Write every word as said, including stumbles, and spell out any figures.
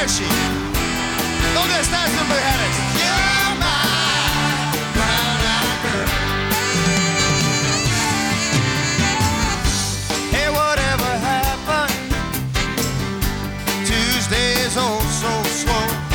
where is she? ¿Dónde estás, Mujeres? You're my brown-eyed girl. Hey, whatever happened? Tuesday's oh so slow.